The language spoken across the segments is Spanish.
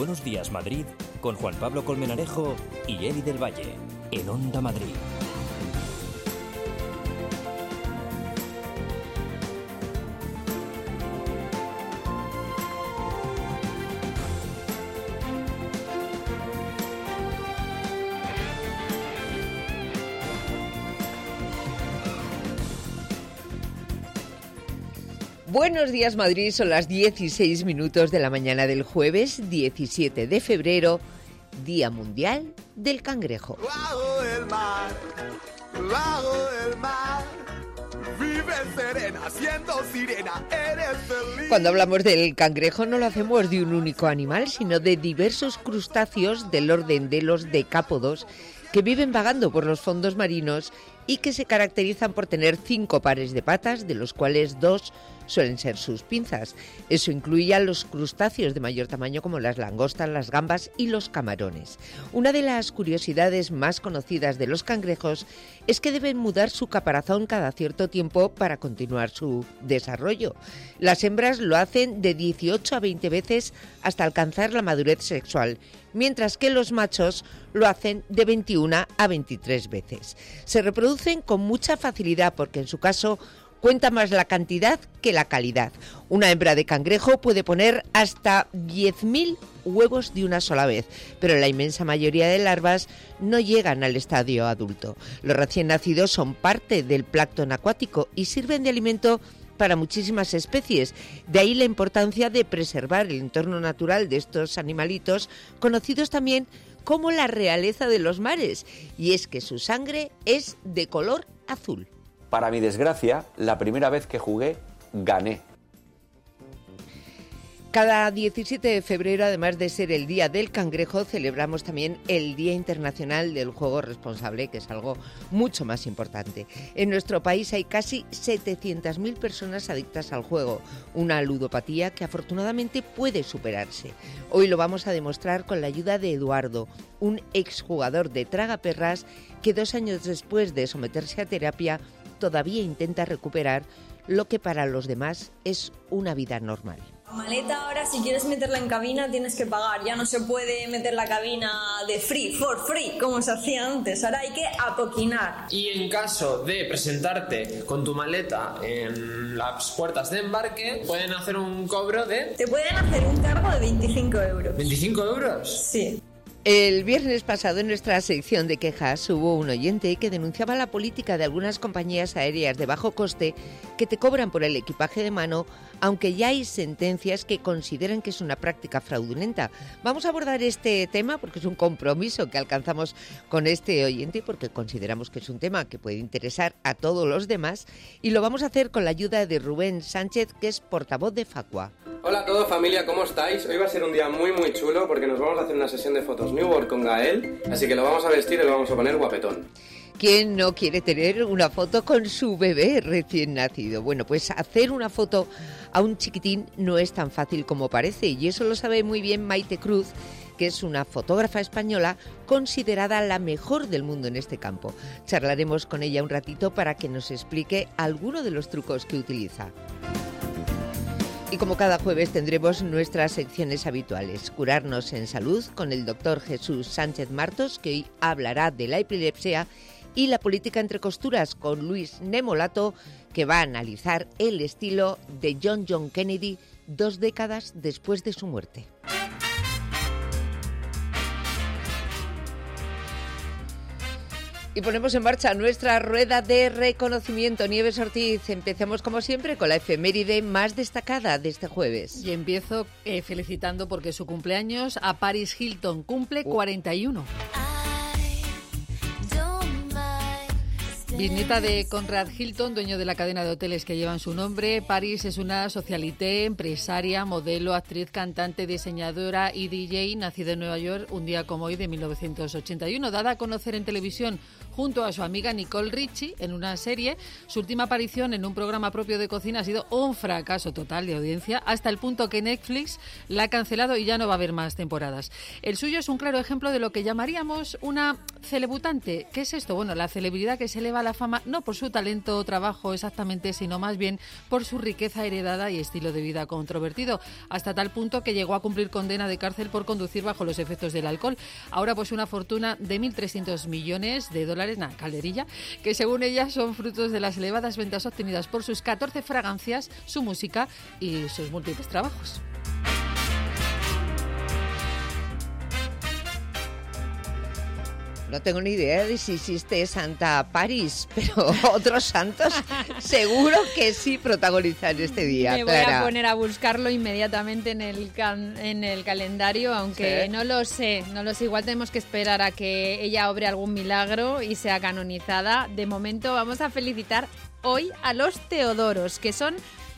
Buenos Días Madrid con Juan Pablo Colmenarejo y Eli del Valle en Onda Madrid. Buenos días Madrid, son las 16 minutos de la mañana del jueves 17 de febrero, Día Mundial del Cangrejo. Bajo el mar, vive serena, siendo sirena, eres feliz. Cuando hablamos del cangrejo no lo hacemos de un único animal, sino de diversos crustáceos del orden de los decápodos que viven vagando por los fondos marinos y que se caracterizan por tener 5 pares de patas, de los cuales 2 suelen ser sus pinzas. Eso incluye a los crustáceos de mayor tamaño como las langostas, las gambas y los camarones. Una de las curiosidades más conocidas de los cangrejos es que deben mudar su caparazón cada cierto tiempo para continuar su desarrollo. Las hembras lo hacen de 18 a 20 veces hasta alcanzar la madurez sexual, mientras que los machos lo hacen de 21 a 23 veces. Se reproducen con mucha facilidad porque en su caso cuenta más la cantidad que la calidad. Una hembra de cangrejo puede poner hasta 10.000 huevos de una sola vez, pero la inmensa mayoría de larvas no llegan al estadio adulto. Los recién nacidos son parte del plancton acuático y sirven de alimento para muchísimas especies. De ahí la importancia de preservar el entorno natural de estos animalitos, conocidos también como la realeza de los mares, y es que su sangre es de color azul. Para mi desgracia, la primera vez que jugué, gané. Cada 17 de febrero, además de ser el Día del Cangrejo, celebramos también el Día Internacional del Juego Responsable, que es algo mucho más importante. En nuestro país hay casi 700.000 personas adictas al juego, una ludopatía que afortunadamente puede superarse. Hoy lo vamos a demostrar con la ayuda de Eduardo, un exjugador de tragaperras que 2 años después de someterse a terapia todavía intenta recuperar lo que para los demás es una vida normal. La maleta ahora, si quieres meterla en cabina, tienes que pagar. Ya no se puede meter la cabina de free, for free, como se hacía antes. Ahora hay que apoquinar. Y en caso de presentarte con tu maleta en las puertas de embarque, pueden hacer un cobro de... Te pueden hacer un cargo de 25 euros. ¿25 euros? Sí. El viernes pasado en nuestra sección de quejas hubo un oyente que denunciaba la política de algunas compañías aéreas de bajo coste que te cobran por el equipaje de mano, aunque ya hay sentencias que consideran que es una práctica fraudulenta. Vamos a abordar este tema porque es un compromiso que alcanzamos con este oyente y porque consideramos que es un tema que puede interesar a todos los demás, y lo vamos a hacer con la ayuda de Rubén Sánchez, que es portavoz de Facua. Hola a todos, familia, ¿cómo estáis? Hoy va a ser un día muy chulo porque nos vamos a hacer una sesión de fotos Newborn con Gael, así que lo vamos a vestir y lo vamos a poner guapetón. ¿Quién no quiere tener una foto con su bebé recién nacido? Bueno, pues hacer una foto a un chiquitín no es tan fácil como parece, y eso lo sabe muy bien Maite Cruz, que es una fotógrafa española considerada la mejor del mundo en este campo. Charlaremos con ella un ratito para que nos explique alguno de los trucos que utiliza. Y como cada jueves tendremos nuestras secciones habituales. Curarnos en salud con el doctor Jesús Sánchez Martos, que hoy hablará de la epilepsia, y la política entre costuras con Luis Nemolato, que va a analizar el estilo de John Kennedy 2 décadas después de su muerte. Y ponemos en marcha nuestra rueda de reconocimiento. Nieves Ortiz, empecemos como siempre con la efeméride más destacada de este jueves. Y empiezo felicitando porque su cumpleaños a Paris Hilton, cumple 41. Bisnieta de Conrad Hilton, dueño de la cadena de hoteles que llevan su nombre. Paris es una socialité, empresaria, modelo, actriz, cantante, diseñadora y DJ, nacida en Nueva York un día como hoy de 1981, dada a conocer en televisión junto a su amiga Nicole Richie en una serie. Su última aparición en un programa propio de cocina ha sido un fracaso total de audiencia, hasta el punto que Netflix la ha cancelado y ya no va a haber más temporadas. El suyo es un claro ejemplo de lo que llamaríamos una celebutante. ¿Qué es esto? Bueno, la celebridad que se eleva a la fama no por su talento o trabajo exactamente, sino más bien por su riqueza heredada y estilo de vida controvertido, hasta tal punto que llegó a cumplir condena de cárcel por conducir bajo los efectos del alcohol. Ahora pues una fortuna de $1.300 millones, calderilla, que según ella son frutos de las elevadas ventas obtenidas por sus 14 fragancias, su música y sus múltiples trabajos. No tengo ni idea de si existe Santa Paris, pero otros santos seguro que sí protagonizan este día. Me voy a poner a buscarlo inmediatamente en el calendario, aunque no lo sé. Igual tenemos que esperar a que ella obre algún milagro y sea canonizada. De momento vamos a felicitar hoy a los Teodoros, que son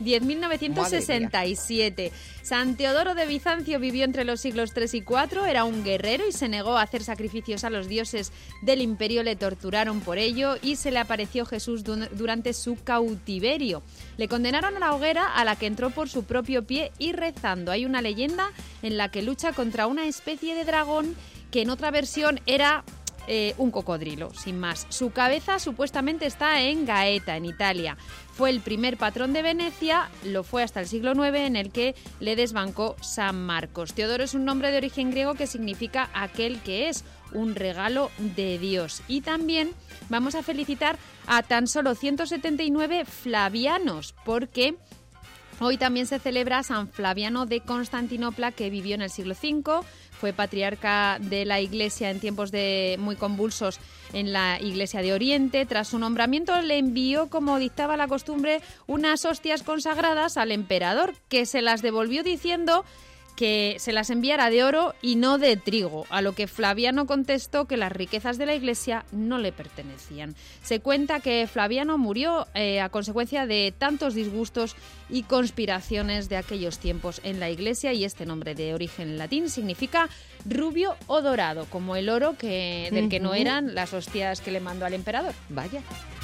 10.967. San Teodoro de Bizancio vivió entre los siglos 3 y 4, era un guerrero y se negó a hacer sacrificios a los dioses del imperio, le torturaron por ello y se le apareció Jesús durante su cautiverio. Le condenaron a la hoguera, a la que entró por su propio pie y rezando. Hay una leyenda en la que lucha contra una especie de dragón que en otra versión era un cocodrilo, sin más. Su cabeza supuestamente está en Gaeta, en Italia. Fue el primer patrón de Venecia, lo fue hasta el siglo IX, en el que le desbancó San Marcos. Teodoro es un nombre de origen griego que significa aquel que es, un regalo de Dios. Y también vamos a felicitar a tan solo 179 flavianos, porque hoy también se celebra San Flaviano de Constantinopla, que vivió en el siglo V, fue patriarca de la Iglesia en tiempos muy convulsos en la Iglesia de Oriente. Tras su nombramiento le envió, como dictaba la costumbre, unas hostias consagradas al emperador, que se las devolvió diciendo que se las enviara de oro y no de trigo, a lo que Flaviano contestó que las riquezas de la Iglesia no le pertenecían. Se cuenta que Flaviano murió a consecuencia de tantos disgustos y conspiraciones de aquellos tiempos en la Iglesia, y este nombre de origen latín significa rubio o dorado, como el oro del que no eran las hostias que le mandó al emperador. Vaya.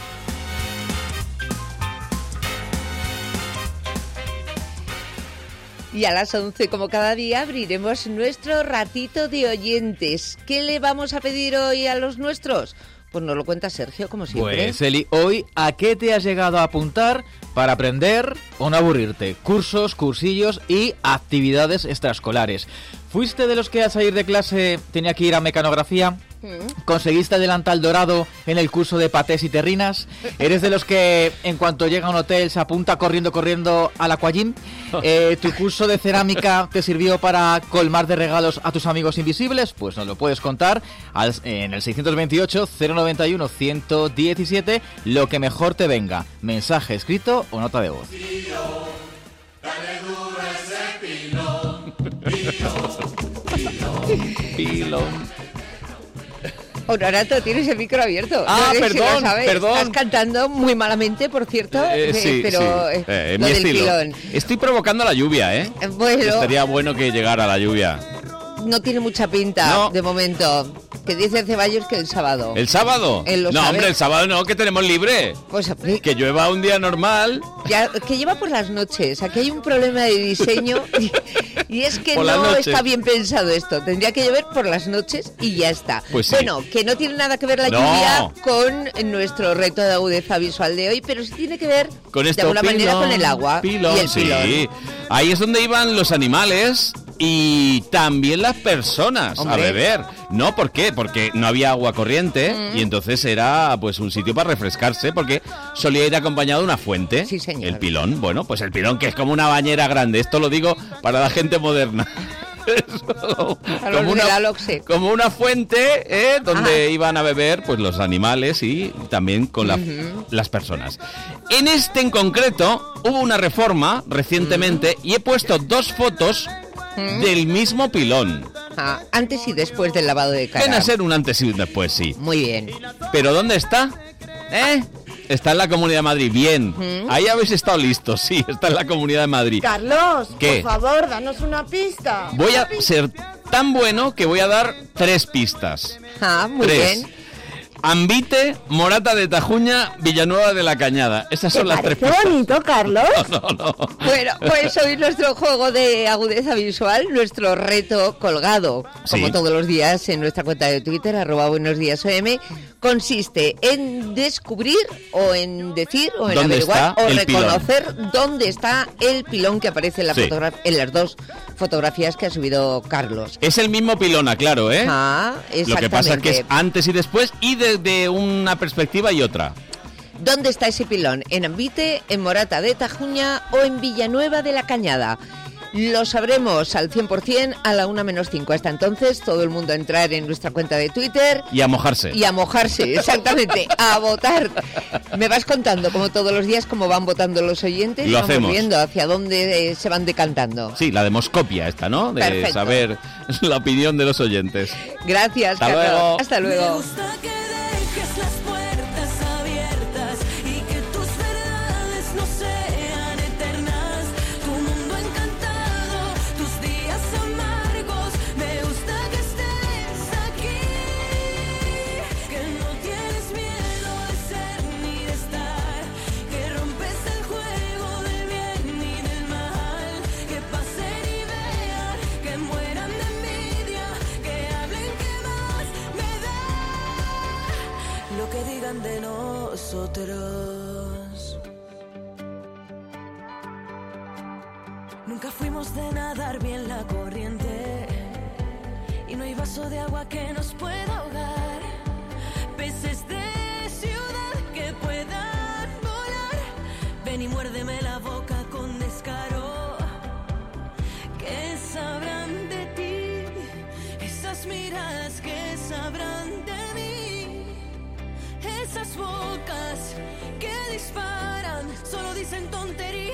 Y a las 11, como cada día, abriremos nuestro ratito de oyentes. ¿Qué le vamos a pedir hoy a los nuestros? Pues nos lo cuenta Sergio, como siempre. Pues, Eli, hoy, ¿a qué te has llegado a apuntar para aprender o no aburrirte? Cursos, cursillos y actividades extraescolares. ¿Fuiste de los que al salir de clase tenía que ir a mecanografía? ¿Conseguiste delantal dorado en el curso de patés y terrinas? ¿Eres de los que en cuanto llega a un hotel se apunta corriendo al aquagym? ¿Tu curso de cerámica te sirvió para colmar de regalos a tus amigos invisibles? Pues nos lo puedes contar en el 628-091-117, lo que mejor te venga, mensaje escrito o nota de voz. Pilón. Honorato, tienes el micro abierto. Ah, no perdón. Estás cantando muy malamente, por cierto, pero sí. Lo Mi del estilo. pilón. Estoy provocando la lluvia, ¿eh? Bueno. Estaría bueno que llegara la lluvia. No tiene mucha pinta, de momento. Que dice Ceballos que el sábado. ¿El sábado? No, hombre, el sábado no, que tenemos libre. Pues que llueva un día normal. Ya, que lleva por las noches. Aquí hay un problema de diseño y es que por no está bien pensado esto. Tendría que llover por las noches y ya está. Pues sí. Bueno, que no tiene nada que ver la lluvia con nuestro reto de agudeza visual de hoy, pero sí tiene que ver con esto, de alguna manera con el agua y el pilón. Sí. Ahí es donde iban los animales y también las personas a beber. No, ¿por qué? Porque no había agua corriente y entonces era pues un sitio para refrescarse, porque solía ir acompañado de una fuente. Sí, señor. El pilón, bueno, pues el pilón, que es como una bañera grande. Esto lo digo para la gente moderna. Como una fuente donde iban a beber pues los animales y también con las personas. En este en concreto hubo una reforma recientemente y he puesto dos fotos del mismo pilón. Antes y después del lavado de cara. Viene a ser un antes y un después, sí. Muy bien. ¿Pero dónde está? Está en la Comunidad de Madrid, bien. Ahí habéis estado listos, sí, está en la Comunidad de Madrid. Carlos, ¿qué? Por favor, danos una pista. Voy a ser tan bueno que voy a dar 3 pistas. Muy bien. Ambite, Morata de Tajuña, Villanueva de la Cañada. Esas son las tres ¡Qué pistas. bonito, Carlos! No. Bueno, pues hoy nuestro juego de agudeza visual, nuestro reto colgado, como Sí. todos los días en nuestra cuenta de Twitter, @buenosdiasom, consiste en descubrir o en decir o en ¿Dónde averiguar está o el reconocer dónde está el pilón que aparece en, Sí. en las dos fotografías que ha subido Carlos. Es el mismo pilona, claro, ¿eh? Ah, Lo que pasa es que es exactamente. antes y después y desde una perspectiva y otra. ¿Dónde está ese pilón? ¿En Ambite, en Morata de Tajuña o en Villanueva de la Cañada? Lo sabremos al 100% a la 1:05. Hasta entonces, todo el mundo a entrar en nuestra cuenta de Twitter. Y a mojarse. Y a mojarse, exactamente, a votar. Me vas contando, como todos los días, cómo van votando los oyentes. Lo Vamos hacemos. viendo hacia dónde se van decantando. Sí, la demoscopia esta, ¿no? De Perfecto. saber la opinión de los oyentes. Gracias, Hasta Carlos. luego. Hasta luego. Me gusta que dejes las puertas abiertas y que tus verdades no sean eternas. Tu mundo encantado, tus días amargos. Me gusta que estés aquí, que no tienes miedo de ser ni de estar, que rompes el juego del bien y del mal, que pasen y vean, que mueran de envidia, que hablen que más me da lo que digan de nosotros. Nunca fuimos de nadar bien la corriente y no hay vaso de agua que nos pueda ahogar. Peces de ciudad que puedan volar, ven y muérdeme la boca con descaro. ¿Qué sabrán de ti? Esas miradas que sabrán de mí. Esas bocas que disparan solo dicen tonterías.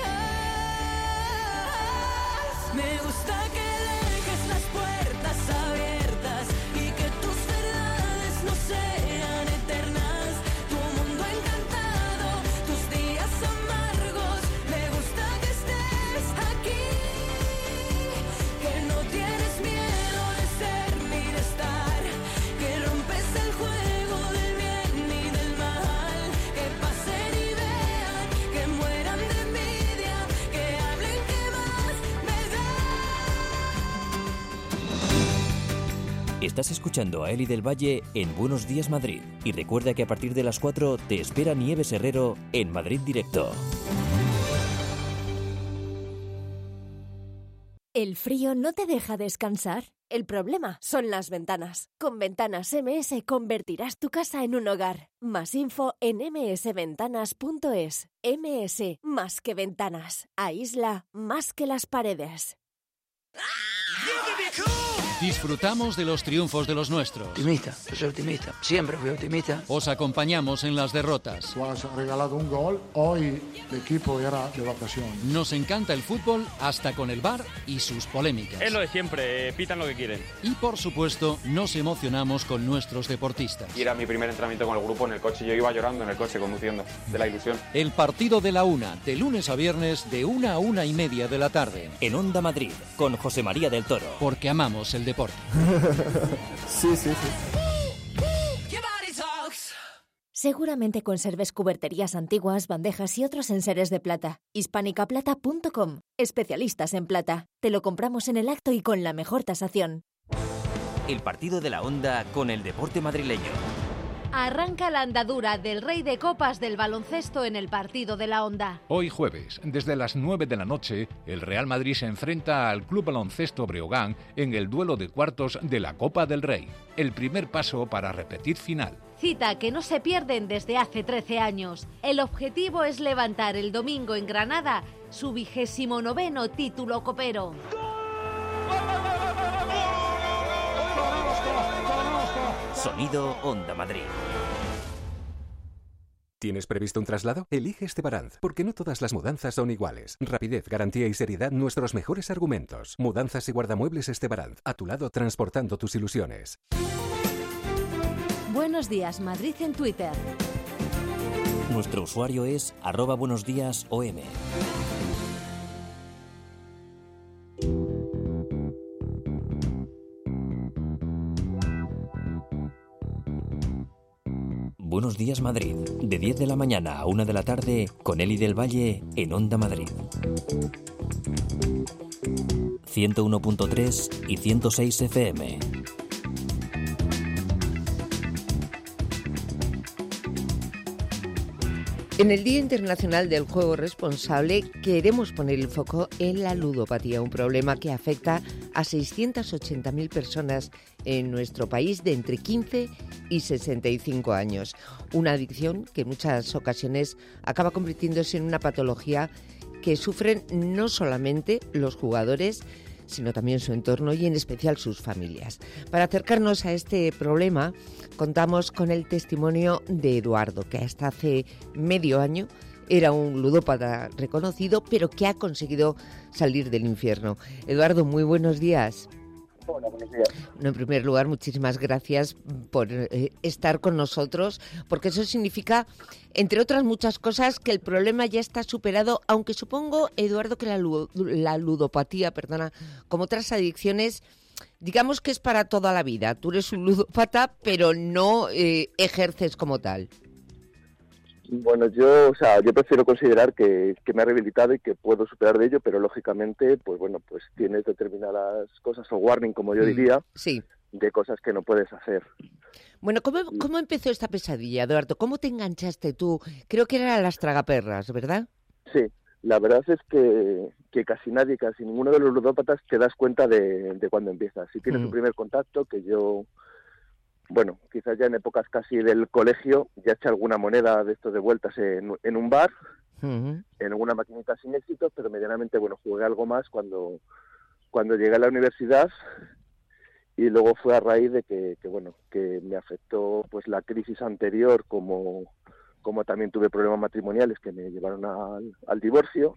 Me gusta que dejes las puertas abiertas y que tus verdades no sean eternas. Tu mundo encantado, tus días amargos. Me gusta que estés aquí, que no tienes miedo de ser ni de estar, que rompes el juego del bien y del mal, que pasen y vean, que mueran de envidia, que hablen que más me da. Estás escuchando a Eli del Valle en Buenos Días Madrid. Y recuerda que a partir de las 4 te espera Nieves Herrero en Madrid Directo. ¿El frío no te deja descansar? El problema son las ventanas. Con Ventanas MS convertirás tu casa en un hogar. Más info en msventanas.es. MS, más que ventanas. Aísla más que las paredes. Disfrutamos de los triunfos de los nuestros. Optimista, yo soy optimista, siempre fui optimista. Os acompañamos en las derrotas. Tú has regalado un gol, hoy el equipo era de vacaciones. Nos encanta el fútbol hasta con el VAR y sus polémicas. Es lo de siempre, pitan lo que quieren. Y por supuesto, nos emocionamos con nuestros deportistas. Y era mi primer entrenamiento con el grupo en el coche, yo iba llorando en el coche conduciendo, de la ilusión. El partido de la 1, de lunes a viernes, de 1 a 1:30 de la tarde. En Onda Madrid, con José María del Toro. Porque amamos el deporte. Sí. Seguramente conserves cuberterías antiguas, bandejas y otros enseres de plata. Hispanicaplata.com. Especialistas en plata. Te lo compramos en el acto y con la mejor tasación. El partido de la Onda con el deporte madrileño. Arranca la andadura del Rey de Copas del baloncesto en el partido de la Onda. Hoy jueves, desde las 9 de la noche, el Real Madrid se enfrenta al Club Baloncesto Breogán en el duelo de cuartos de la Copa del Rey. El primer paso para repetir final. Cita que no se pierden desde hace 13 años. El objetivo es levantar el domingo en Granada su 29º título copero. Sonido Onda Madrid. ¿Tienes previsto un traslado? Elige Estebaranz, porque no todas las mudanzas son iguales. Rapidez, garantía y seriedad, nuestros mejores argumentos. Mudanzas y guardamuebles Estebaranz, a tu lado transportando tus ilusiones. Buenos días, Madrid en Twitter. Nuestro usuario es @buenosdiasom. Buenos Días Madrid, de 10 de la mañana a 1 de la tarde, con Eli del Valle en Onda Madrid. 101.3 y 106 FM. En el Día Internacional del Juego Responsable queremos poner el foco en la ludopatía, un problema que afecta a 680.000 personas en nuestro país de entre 15 y 65 años. Una adicción que en muchas ocasiones acaba convirtiéndose en una patología que sufren no solamente los jugadores, sino también su entorno y en especial sus familias. Para acercarnos a este problema, contamos con el testimonio de Eduardo, que hasta hace medio año era un ludópata reconocido, pero que ha conseguido salir del infierno. Eduardo, muy buenos días. Hola, buenos días. En primer lugar, muchísimas gracias por estar con nosotros, porque eso significa, entre otras muchas cosas, que el problema ya está superado, aunque supongo, Eduardo, que la ludopatía, como otras adicciones, digamos que es para toda la vida. Tú eres un ludópata, pero no ejerces como tal. Bueno, yo prefiero considerar que me ha rehabilitado y que puedo superar de ello, pero lógicamente, pues tienes determinadas cosas o warning, como yo diría, sí, de cosas que no puedes hacer. Bueno, ¿cómo empezó esta pesadilla, Eduardo? ¿Cómo te enganchaste tú? Creo que eran las tragaperras, ¿verdad? Sí, la verdad es que casi ninguno de los ludópatas te das cuenta de cuando empiezas. Si tienes tu primer contacto, que yo... Bueno, quizás ya en épocas casi del colegio ya eché alguna moneda de estos de vueltas en un bar, en alguna maquinita sin éxito, pero medianamente, jugué algo más cuando llegué a la universidad, y luego fue a raíz de que me afectó pues la crisis anterior, como también tuve problemas matrimoniales que me llevaron al divorcio,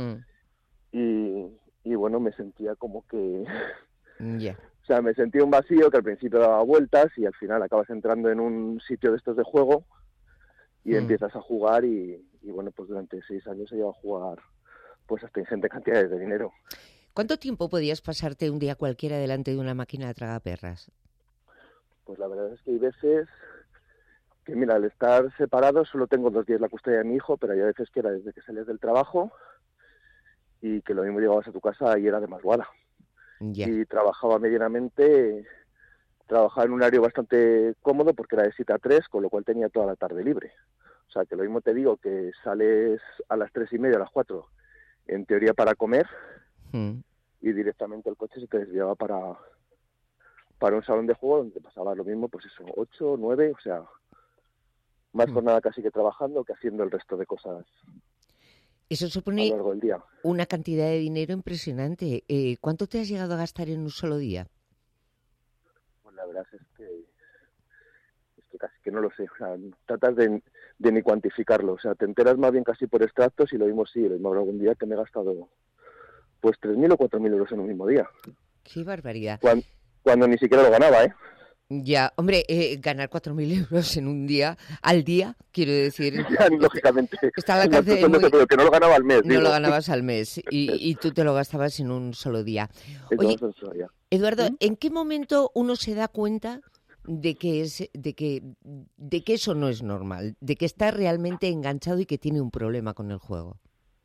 y me sentía como que... Yeah. O sea, me sentí un vacío que al principio daba vueltas y al final acabas entrando en un sitio de estos de juego y empiezas a jugar y durante 6 años he llegado a jugar pues hasta ingentes cantidades de dinero. ¿Cuánto tiempo podías pasarte un día cualquiera delante de una máquina de tragaperras? Pues la verdad es que hay veces que, mira, al estar separados solo tengo 2 días la custodia de mi hijo, pero hay veces que era desde que salías del trabajo y que lo mismo llegabas a tu casa y era de madrugada. Yeah. Y trabajaba medianamente, trabajaba en un horario bastante cómodo porque era de 7 a 3, con lo cual tenía toda la tarde libre. O sea, que lo mismo te digo que sales a las 3:30, a las 4, en teoría para comer, y directamente el coche se te desviaba para un salón de juego donde pasaba lo mismo, 8, 9, o sea, más jornada casi que trabajando que haciendo el resto de cosas. Eso supone una cantidad de dinero impresionante. ¿Cuánto te has llegado a gastar en un solo día? Pues la verdad es que casi que no lo sé. O sea, tratas de ni cuantificarlo. O sea, te enteras más bien casi por extractos y lo mismo habrá algún día que me he gastado pues 3.000 o 4.000 euros en un mismo día. ¡Qué barbaridad! Cuando ni siquiera lo ganaba, ¿eh? Ya, hombre, ganar 4.000 euros en un día, al día, quiero decir... Ya, lógicamente. Está al alcance de pero que no lo ganaba al mes. No lo ganabas al mes y tú te lo gastabas en un solo día. Oye, Eduardo, ¿en qué momento uno se da cuenta de que eso no es normal, de que está realmente enganchado y que tiene un problema con el juego?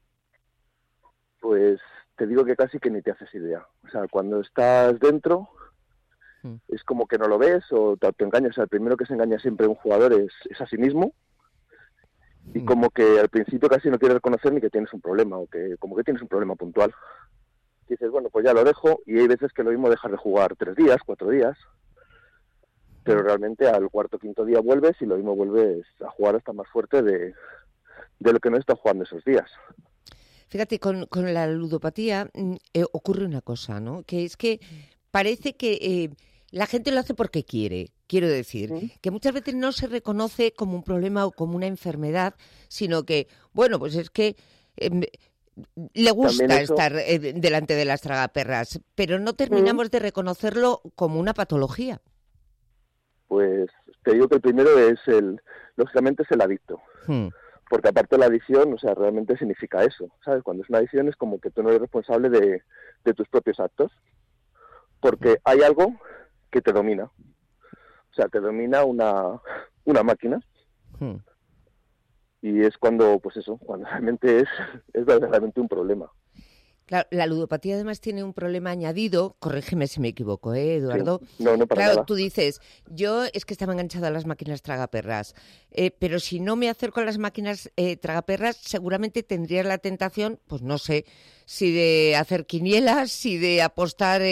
Pues te digo que casi que ni te haces idea. O sea, cuando estás dentro... es como que no lo ves o te engañas. O sea, el primero que se engaña siempre un jugador es a sí mismo, y como que al principio casi no quieres reconocer ni que tienes un problema, o que como que tienes un problema puntual. Y dices, pues ya lo dejo, y hay veces que lo mismo dejar de jugar 3 días, 4 días, pero realmente al 4º o 5º día vuelves y lo mismo vuelves a jugar hasta más fuerte de lo que no estás jugando esos días. Fíjate, con la ludopatía ocurre una cosa, ¿no? Que es que parece que la gente lo hace porque quiere. Quiero decir, que muchas veces no se reconoce como un problema o como una enfermedad, sino que, pues es que le gusta estar delante de las tragaperras, pero no terminamos de reconocerlo como una patología. Pues te digo que el primero lógicamente es el adicto. Porque aparte de la adicción, o sea, realmente significa eso, ¿sabes? Cuando es una adicción es como que tú no eres responsable de tus propios actos, porque hay algo que te domina. O sea, te domina una máquina Y es cuando, pues eso, cuando realmente es verdaderamente un problema. Claro, la ludopatía además tiene un problema añadido, corrígeme si me equivoco, Eduardo. Sí. No, para claro, nada. tú dices, yo es que estaba enganchado a las máquinas tragaperras, pero si no me acerco a las máquinas tragaperras, seguramente tendría la tentación, pues no sé, si de hacer quinielas, si de apostar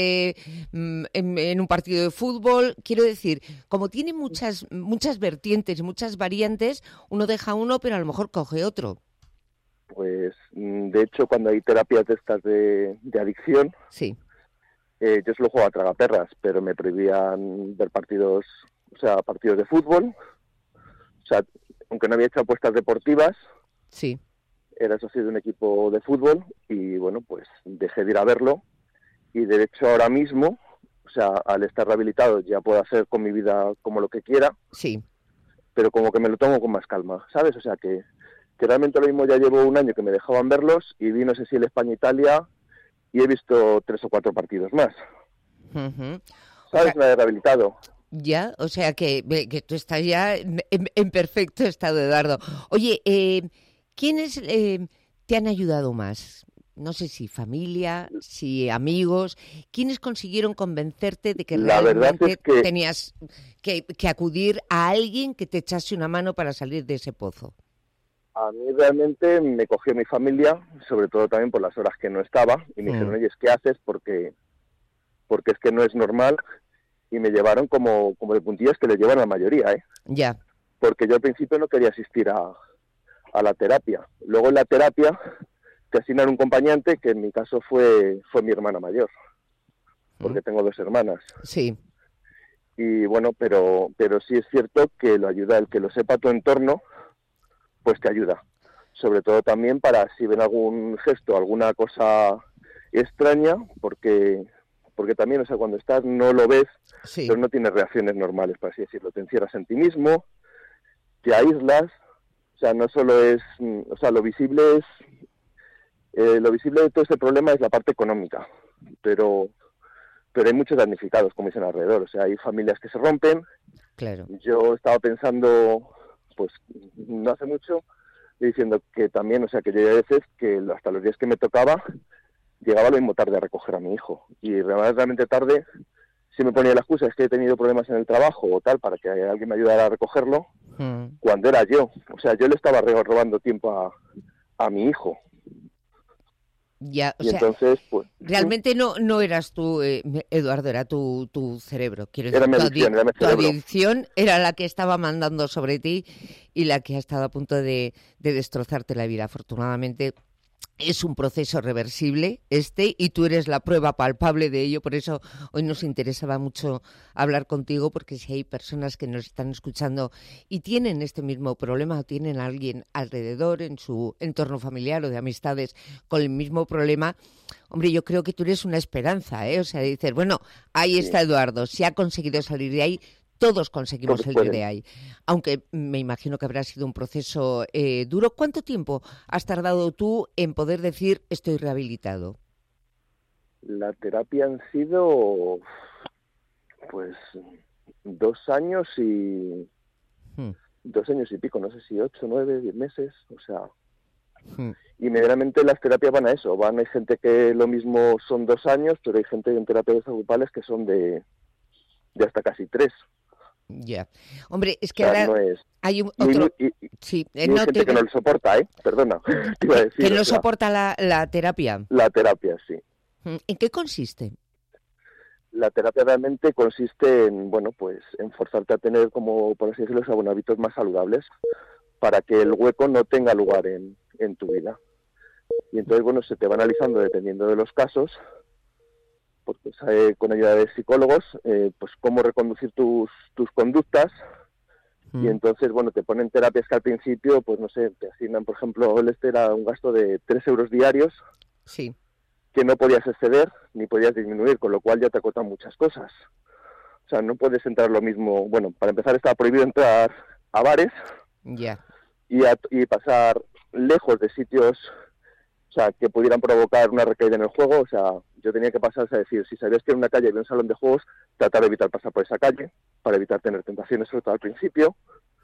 en un partido de fútbol. Quiero decir, como tiene muchas vertientes y muchas variantes, uno deja uno, pero a lo mejor coge otro. Pues, de hecho, cuando hay terapias de estas de adicción, sí. Yo solo jugaba a tragaperras, pero me prohibían ver partidos de fútbol. O sea, aunque no había hecho apuestas deportivas, sí, era socio de un equipo de fútbol y, bueno, pues dejé de ir a verlo. Y, de hecho, ahora mismo, o sea, al estar rehabilitado ya puedo hacer con mi vida como lo que quiera. Sí. Pero como que me lo tomo con más calma, ¿sabes? O sea, que realmente lo mismo ya llevo un año que me dejaban verlos y vi, no sé si el España-Italia, y he visto 3 o 4 partidos más. Uh-huh. ¿Sabes? Me he rehabilitado. Ya, o sea que tú estás ya en perfecto estado, Eduardo. Oye, ¿quiénes te han ayudado más? No sé si familia, si amigos. ¿Quiénes consiguieron convencerte de que realmente tenías que acudir a alguien que te echase una mano para salir de ese pozo? A mí realmente me cogió mi familia, sobre todo también por las horas que no estaba, y me dijeron, oye, ¿qué haces? Porque es que no es normal, y me llevaron como de puntillas que le llevan a la mayoría, ¿eh? Ya. Porque yo al principio no quería asistir a la terapia. Luego en la terapia te asignan un acompañante, que en mi caso fue mi hermana mayor, porque tengo 2 hermanas. Sí. Y bueno, pero sí es cierto que lo ayuda el que lo sepa tu entorno, pues te ayuda. Sobre todo también para si ven algún gesto, alguna cosa extraña, porque también, o sea, cuando estás no lo ves, sí, pero no tienes reacciones normales, por así decirlo. Te encierras en ti mismo, te aíslas, o sea, no solo es, o sea, lo visible de todo este problema es la parte económica, pero hay muchos damnificados, como dicen alrededor, o sea, hay familias que se rompen. Claro. Yo estaba pensando, pues no hace mucho, diciendo que también, o sea, que yo a veces que hasta los días que me tocaba llegaba lo mismo tarde a recoger a mi hijo, y realmente tarde si me ponía la excusa es que he tenido problemas en el trabajo o tal para que alguien me ayudara a recogerlo, cuando era yo, o sea, yo le estaba robando tiempo a mi hijo. Ya, o y sea, entonces, pues, realmente no eras tú, Eduardo, era tu cerebro. Quiero era decir, mi tu cerebro. adicción era la que estaba mandando sobre ti y la que ha estado a punto de destrozarte la vida. Afortunadamente es un proceso reversible y tú eres la prueba palpable de ello. Por eso hoy nos interesaba mucho hablar contigo, porque si hay personas que nos están escuchando y tienen este mismo problema o tienen a alguien alrededor en su entorno familiar o de amistades con el mismo problema, hombre, yo creo que tú eres una esperanza, ¿eh? O sea, dices, bueno, ahí está Eduardo, si ha conseguido salir de ahí, todos conseguimos salir de ahí. Aunque me imagino que habrá sido un proceso duro. ¿Cuánto tiempo has tardado tú en poder decir estoy rehabilitado? La terapia han sido, pues, 2 años y 2 años y pico, no sé si 8, 9, 10 meses, o sea. Y medianamente las terapias van a eso. Hay gente que lo mismo son 2 años, pero hay gente en terapias grupales que son de hasta casi 3. Ya. Hombre, es que o sea, ahora no es... hay otro... Sí, hay gente que no lo soporta, perdona. Iba a decir, que no soporta la terapia. La terapia, sí. ¿En qué consiste? La terapia realmente consiste en, bueno, pues en forzarte a tener, como por así decirlo, hábitos más saludables para que el hueco no tenga lugar en tu vida. Y entonces, bueno, se te va analizando dependiendo de los casos, pues, con ayuda de psicólogos, pues cómo reconducir tus conductas. Y entonces, bueno, te ponen terapias que al principio, pues no sé, te asignan, por ejemplo, era un gasto de 3 euros diarios, sí, que no podías exceder ni podías disminuir, con lo cual ya te acotan muchas cosas. O sea, no puedes entrar lo mismo. Bueno, para empezar estaba prohibido entrar a bares, ya, y pasar lejos de sitios, o sea, que pudieran provocar una recaída en el juego. O sea, yo tenía que pasar, a decir, si sabías que en una calle había un salón de juegos, tratar de evitar pasar por esa calle, para evitar tener tentaciones, sobre todo al principio.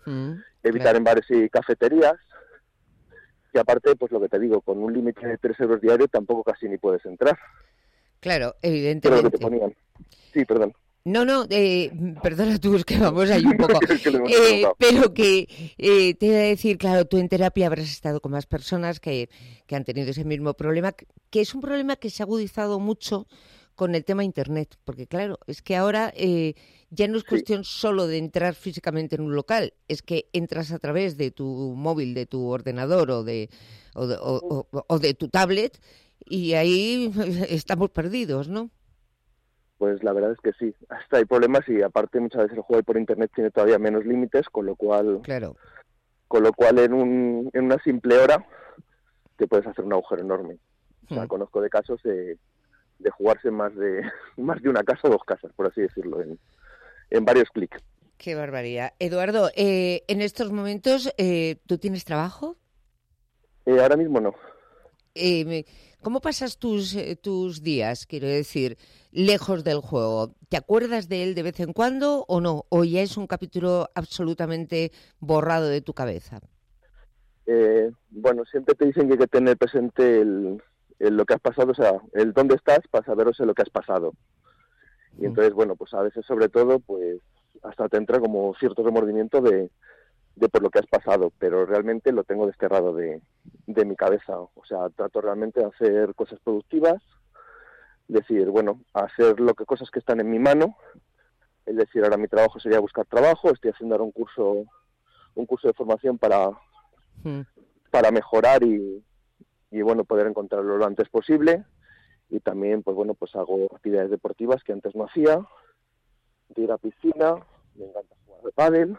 evitar en bares y cafeterías. Y aparte, pues lo que te digo, con un límite de 3 euros diario tampoco casi ni puedes entrar. Claro, Pero evidentemente. lo que te ponían. Sí, perdón. No, perdona tú, es que vamos ahí un poco. Pero que te iba a decir, claro, tú en terapia habrás estado con más personas que han tenido ese mismo problema, que es un problema que se ha agudizado mucho con el tema Internet, porque claro, es que ahora ya no es cuestión solo de entrar físicamente en un local, es que entras a través de tu móvil, de tu ordenador o de tu tablet y ahí estamos perdidos, ¿no? Pues la verdad es que sí, hasta hay problemas y aparte muchas veces el juego por Internet tiene todavía menos límites, con lo cual en una simple hora te puedes hacer un agujero enorme. O sea, conozco de casos de jugarse más de una casa o 2 casas, por así decirlo, en varios clics. Qué barbaridad. Eduardo, en estos momentos, ¿tú tienes trabajo? Ahora mismo no. ¿Cómo pasas tus días, quiero decir, lejos del juego? ¿Te acuerdas de él de vez en cuando o no? ¿O ya es un capítulo absolutamente borrado de tu cabeza? Bueno, siempre te dicen que hay que tener presente lo que has pasado, o sea, el dónde estás para saber lo que has pasado. Y entonces, bueno, pues a veces sobre todo, pues hasta te entra como cierto remordimiento de por lo que has pasado, pero realmente lo tengo desterrado de mi cabeza. O sea, trato realmente de hacer cosas productivas, decir, bueno, hacer cosas que están en mi mano, es decir, ahora mi trabajo sería buscar trabajo, estoy haciendo ahora un curso de formación para mejorar y bueno, poder encontrarlo lo antes posible. Y también, pues bueno, pues hago actividades deportivas que antes no hacía, de ir a piscina, me encanta jugar de pádel.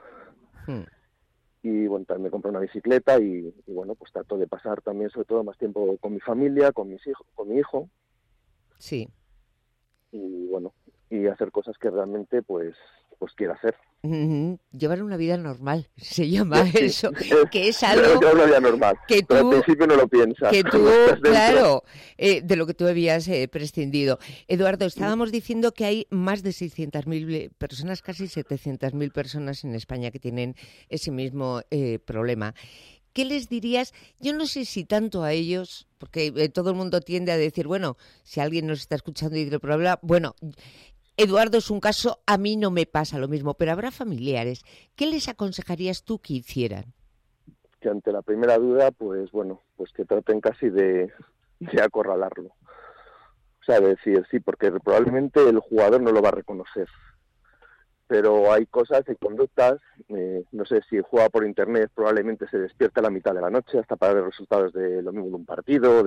Y bueno, también me compré una bicicleta y bueno, pues trato de pasar también sobre todo más tiempo con mi familia, con mis hijos, con mi hijo. Sí. Y bueno, y hacer cosas que realmente pues quiero hacer. Llevar una vida normal, se llama eso, que es algo una vida normal, que tú, pero al principio no lo piensas. Que tú, claro, de lo que tú habías prescindido. Eduardo, estábamos diciendo que hay más de 600.000 personas, casi 700.000 personas en España que tienen ese mismo problema. ¿Qué les dirías? Yo no sé si tanto a ellos, porque todo el mundo tiende a decir, bueno, si alguien nos está escuchando y tiene problema, bueno, Eduardo es un caso, a mí no me pasa lo mismo, pero habrá familiares. ¿Qué les aconsejarías tú que hicieran? Que ante la primera duda, pues bueno, pues que traten casi de acorralarlo. O sea, de decir, sí, porque probablemente el jugador no lo va a reconocer. Pero hay cosas, hay conductas, no sé, si juega por Internet probablemente se despierta a la mitad de la noche hasta para ver resultados de lo mismo de un partido,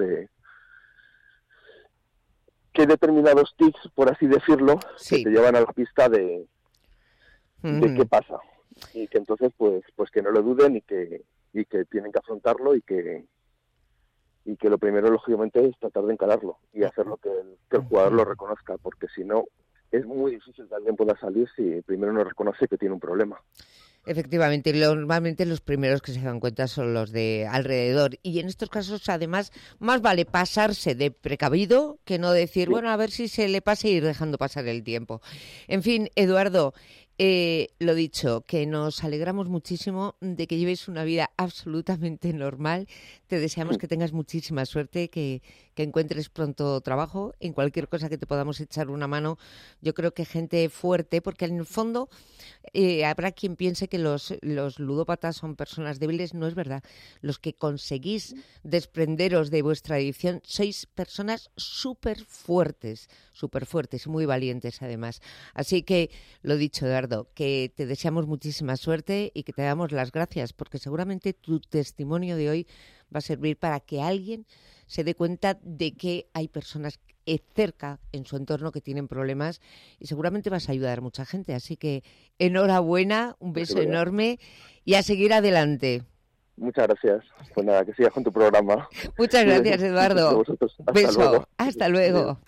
que hay determinados tics, por así decirlo, que te llevan a la pista de qué pasa. Y que entonces, pues que no lo duden y que tienen que afrontarlo y que lo primero, lógicamente, es tratar de encararlo y hacerlo que el jugador lo reconozca, porque si no, es muy difícil que alguien pueda salir si primero no reconoce que tiene un problema. Efectivamente, normalmente los primeros que se dan cuenta son los de alrededor. Y en estos casos, además, más vale pasarse de precavido que no decir, bueno, a ver si se le pasa e ir dejando pasar el tiempo. En fin, Eduardo, lo dicho, que nos alegramos muchísimo de que lleves una vida absolutamente normal. Te deseamos que tengas muchísima suerte, que encuentres pronto trabajo, en cualquier cosa que te podamos echar una mano. Yo creo que gente fuerte, porque en el fondo habrá quien piense que los ludópatas son personas débiles. No es verdad. Los que conseguís desprenderos de vuestra adicción sois personas súper fuertes y muy valientes además. Así que, lo dicho, Eduardo, que te deseamos muchísima suerte y que te damos las gracias, porque seguramente tu testimonio de hoy va a servir para que alguien se dé cuenta de que hay personas cerca en su entorno que tienen problemas y seguramente vas a ayudar a mucha gente. Así que enhorabuena, un beso enorme y a seguir adelante. Muchas gracias. Pues nada, que sigas con tu programa. Muchas gracias, Eduardo. Beso. Luego. Hasta luego.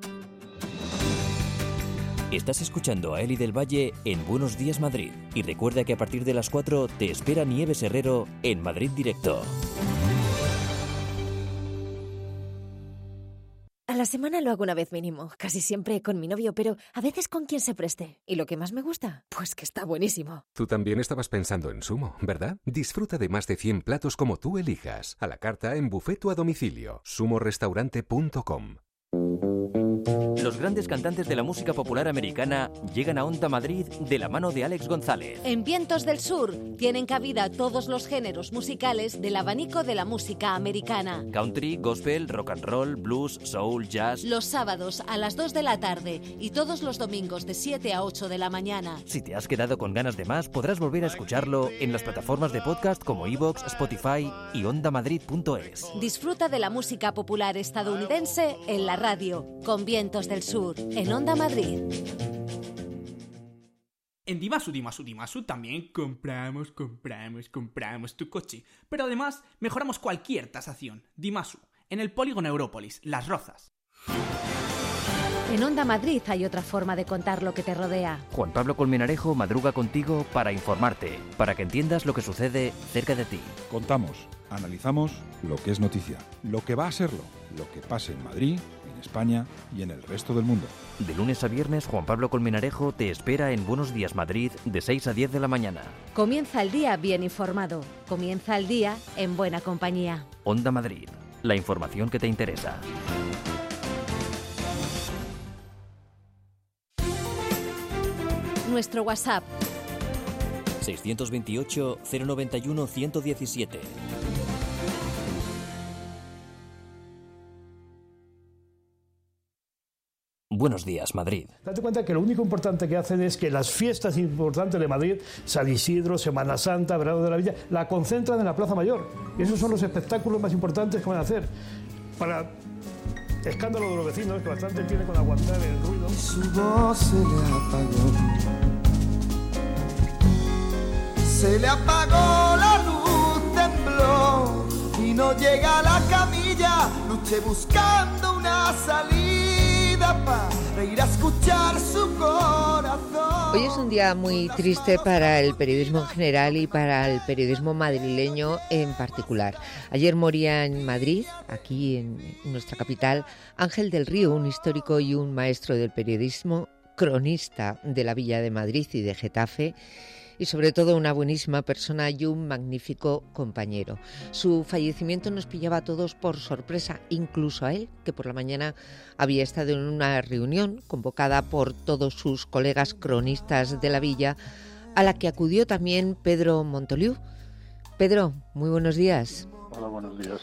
Estás escuchando a Eli del Valle en Buenos Días Madrid. Y recuerda que a partir de las 4 te espera Nieves Herrero en Madrid Directo. A las la semana lo hago una vez mínimo, casi siempre con mi novio, pero a veces con quien se preste. ¿Y lo que más me gusta? Pues que está buenísimo. Tú también estabas pensando en Sumo, ¿verdad? Disfruta de más de 100 platos como tú elijas, a la carta, en buffet o a domicilio. sumorestaurante.com. Los grandes cantantes de la música popular americana llegan a Onda Madrid de la mano de Alex González. En Vientos del Sur tienen cabida todos los géneros musicales del abanico de la música americana. Country, gospel, rock and roll, blues, soul, jazz. Los sábados a las 2 de la tarde y todos los domingos de 7 a 8 de la mañana. Si te has quedado con ganas de más, podrás volver a escucharlo en las plataformas de podcast como iVoox, Spotify y ondamadrid.es. Disfruta de la música popular estadounidense en la radio, con Vientos del Sur, en Onda Madrid. En Dimasu también compramos tu coche. Pero además mejoramos cualquier tasación. Dimasu, en el polígono Európolis, Las Rozas. En Onda Madrid hay otra forma de contar lo que te rodea. Juan Pablo Colmenarejo madruga contigo para informarte, para que entiendas lo que sucede cerca de ti. Contamos, analizamos lo que es noticia, lo que va a serlo, lo que pasa en Madrid, en España y en el resto del mundo. De lunes a viernes, Juan Pablo Colmenarejo te espera en Buenos Días Madrid de 6 a 10 de la mañana. Comienza el día bien informado. Comienza el día en buena compañía. Onda Madrid, la información que te interesa. Nuestro WhatsApp 628 091 117. Buenos Días, Madrid. Date cuenta que lo único importante que hacen es que las fiestas importantes de Madrid, San Isidro, Semana Santa, Verano de la Villa, la concentran en la Plaza Mayor. Y esos son los espectáculos más importantes que van a hacer. Para escándalo de los vecinos, que bastante tiene con aguantar el ruido. Su voz se le apagó. Se le apagó la luz, tembló y no llega a la camilla. Luché buscando una salida para ir a escuchar su corazón. Hoy es un día muy triste para el periodismo en general y para el periodismo madrileño en particular. Ayer moría en Madrid, aquí en nuestra capital, Ángel del Río, un histórico y un maestro del periodismo, cronista de la Villa de Madrid y de Getafe, y sobre todo una buenísima persona y un magnífico compañero. Su fallecimiento nos pillaba a todos por sorpresa, incluso a él, que por la mañana había estado en una reunión convocada por todos sus colegas cronistas de la Villa, a la que acudió también Pedro Montoliu. Pedro, muy buenos días. Hola, buenos días.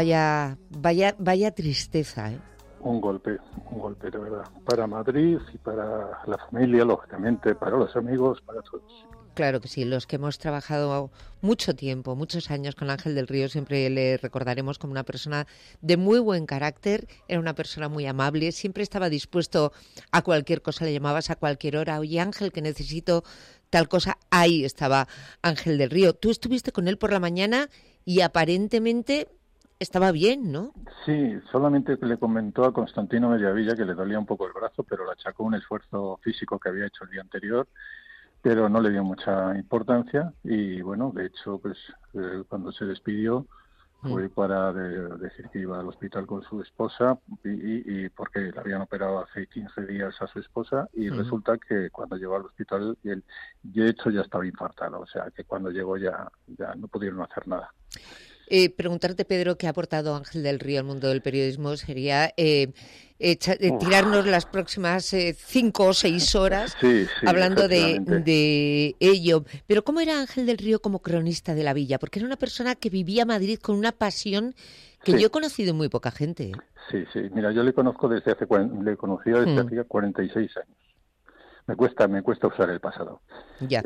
Vaya tristeza, ¿eh? Un golpe de verdad, para Madrid y para la familia, lógicamente, para los amigos, para todos. Claro que sí, los que hemos trabajado mucho tiempo, muchos años con Ángel del Río, siempre le recordaremos como una persona de muy buen carácter, era una persona muy amable, siempre estaba dispuesto a cualquier cosa, le llamabas a cualquier hora, oye Ángel, que necesito tal cosa, ahí estaba Ángel del Río. Tú estuviste con él por la mañana y aparentemente estaba bien, ¿no? Sí, solamente le comentó a Constantino Mediavilla que le dolía un poco el brazo, pero le achacó un esfuerzo físico que había hecho el día anterior, pero no le dio mucha importancia y bueno, de hecho, pues cuando se despidió fue para decir que iba al hospital con su esposa y porque le habían operado hace 15 días a su esposa y resulta que cuando llegó al hospital él de hecho ya estaba infartado, o sea que cuando llegó ya no pudieron hacer nada. Preguntarte, Pedro, qué ha aportado Ángel del Río al mundo del periodismo sería tirarnos las próximas 5 o 6 horas hablando de ello. Pero ¿cómo era Ángel del Río como cronista de la Villa? Porque era una persona que vivía Madrid con una pasión que yo he conocido muy poca gente. Sí, mira, yo le conozco desde hace 46 años. Me cuesta usar el pasado. Ya.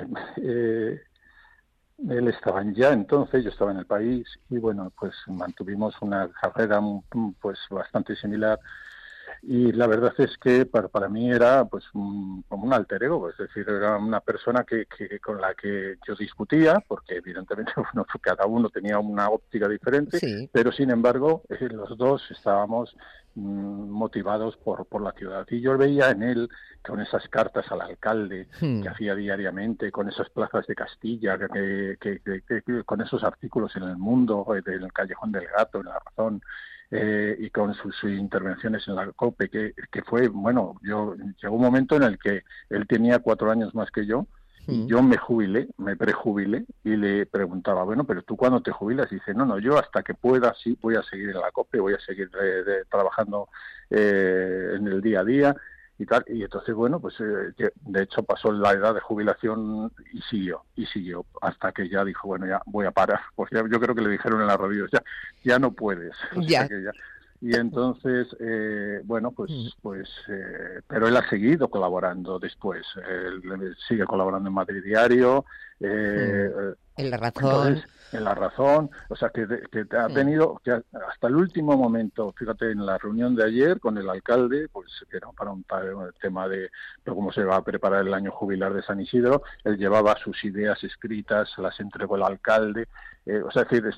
Él estaba ya entonces, yo estaba en el país y bueno, pues mantuvimos una carrera pues bastante similar y la verdad es que para mí era pues como un alter ego, es decir, era una persona que con la que yo discutía porque evidentemente cada uno tenía una óptica diferente, pero sin embargo los dos estábamos motivados por la ciudad y yo veía en él con esas cartas al alcalde que hacía diariamente, con esas plazas de Castilla, que con esos artículos en El Mundo, en el Callejón del Gato, en La Razón, y con sus intervenciones en la COPE, que fue, bueno, llegó un momento en el que él tenía 4 años más que yo, y yo me prejubilé, y le preguntaba, bueno, pero tú ¿cuándo te jubilas? Y dice, no, yo hasta que pueda, sí, voy a seguir en la COPE, voy a seguir trabajando en el día a día, y tal. Y entonces, bueno, pues de hecho pasó la edad de jubilación y siguió, hasta que ya dijo, bueno, ya voy a parar, pues ya, yo creo que le dijeron en la rodilla, ya no puedes. O sea que ya. Y entonces, bueno, pero él ha seguido colaborando después. Él sigue colaborando en Madrid Diario. En La Razón. En La Razón. O sea, que ha tenido, que hasta el último momento, fíjate, en la reunión de ayer con el alcalde, pues que era para un tema de cómo se va a preparar el año jubilar de San Isidro, él llevaba sus ideas escritas, las entregó el alcalde. O sea, es